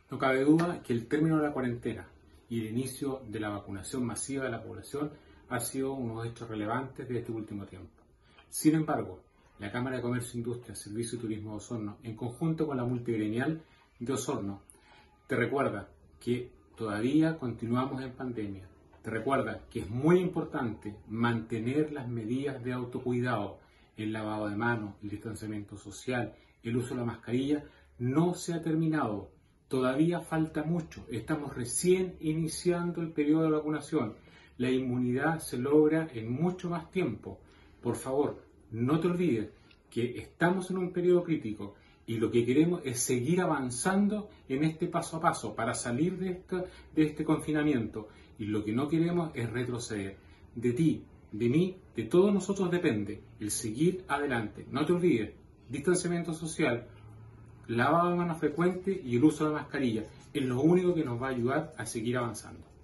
No cabe duda que el término de la cuarentena y el inicio de la vacunación masiva de la población ha sido unos hechos relevantes de este último tiempo. Sin embargo, la Cámara de Comercio, Industria, Servicio y Turismo de Osorno, en conjunto con la multigremial de Osorno, te recuerda que todavía continuamos en pandemia. Te recuerda que es muy importante mantener las medidas de autocuidado, el lavado de manos, el distanciamiento social, el uso de la mascarilla. No se ha terminado, todavía falta mucho, estamos recién iniciando el periodo de vacunación. La inmunidad se logra en mucho más tiempo. Por favor, no te olvides que estamos en un periodo crítico y lo que queremos es seguir avanzando en este paso a paso para salir de este confinamiento. Y lo que no queremos es retroceder. De ti, de mí, de todos nosotros depende el seguir adelante. No te olvides, distanciamiento social, lavado de manos frecuente y el uso de la mascarilla es lo único que nos va a ayudar a seguir avanzando.